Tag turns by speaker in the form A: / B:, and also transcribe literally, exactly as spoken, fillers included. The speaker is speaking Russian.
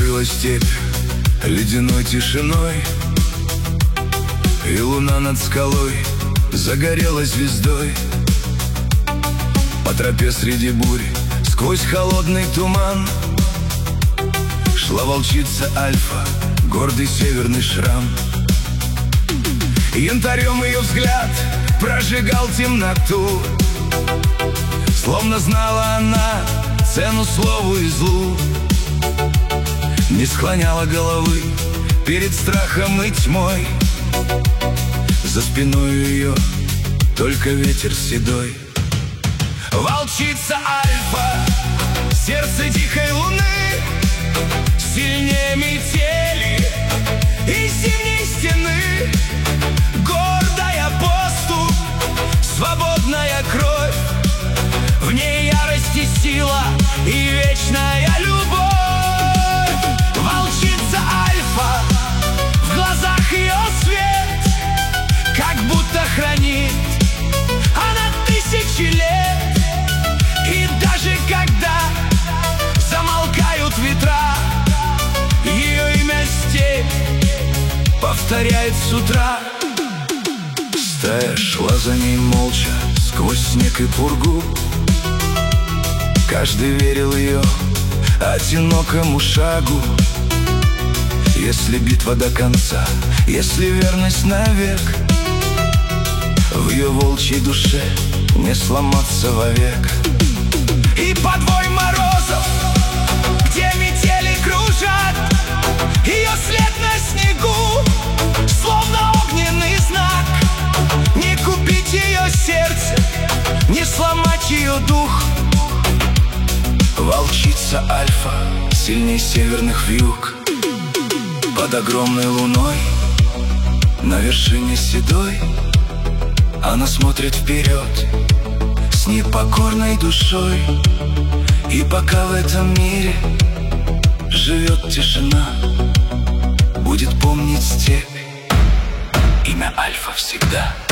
A: накрыла степь ледяной тишиной, и луна над скалой загорелась звездой. По тропе среди бурь, сквозь холодный туман, шла волчица Альфа, гордый северный шрам. Янтарем ее взгляд прожигал темноту, словно знала она цену слову и злу. Не склоняла головы перед страхом и тьмой, за спиной ее только ветер седой. Волчица Альфа, сердце дикой луны, сильнее метели и зимней стены. Гордая поступ, свободная кровь, в ней ярость и сила и вечная любовь. Волчица Альфа, в глазах ее свет, как будто хранит она тысячи лет. И даже когда замолкают ветра, ее имя степь повторяет с утра. Стая шла за ней молча сквозь снег и пургу, каждый верил ее одинокому шагу. Если битва до конца, если верность навек, в ее волчьей душе не сломаться вовек. И подвой морозов, где метели кружат, ее след на снегу, словно огненный знак. Не купить ее сердце, не сломать ее дух. Волчица Альфа, сильней северных вьюг. Под огромной луной, на вершине седой, она смотрит вперед с непокорной душой. И пока в этом мире живет тишина, будет помнить степь имя Альфа всегда.